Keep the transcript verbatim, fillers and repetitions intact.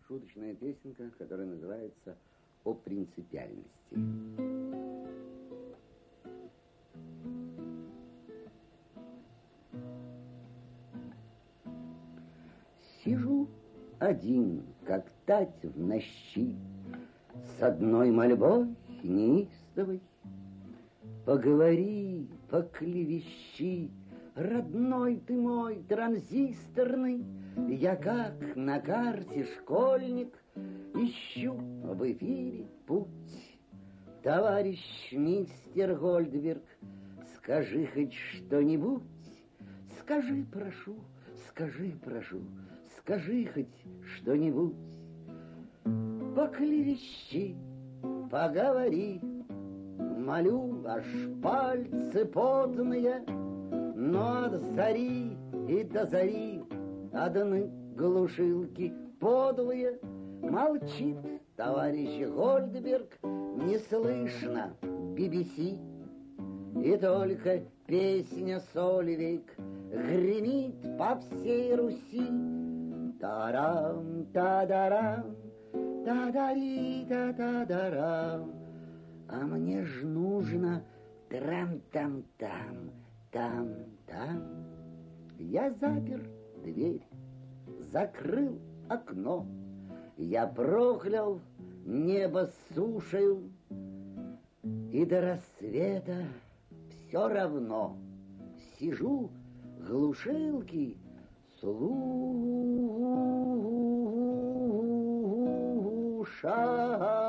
шуточная песенка, которая называется «О принципиальности». Сижу один, как тать в нощи, с одной мольбой неистовой. Поговори, поклевещи, родной ты мой транзисторный. Я как на карте школьник ищу в эфире путь. Товарищ мистер Гольдберг, скажи хоть что-нибудь. Скажи, прошу, скажи, прошу, скажи хоть что-нибудь. Поклевещи, поговори, молю, аж пальцы потные, но от зари и до зари одни глушилки подлые. Молчит товарищ Гольдберг, не слышно би би си, и только песня Сольвейк гремит по всей Руси. Тарам, тадарам, тадари, та-та-дарам. А мне ж нужно трам-там-там, там-там. Я запер дверь, закрыл окно, я проклял небо с сушею, и до рассвета все равно сижу, глушилки слушаю.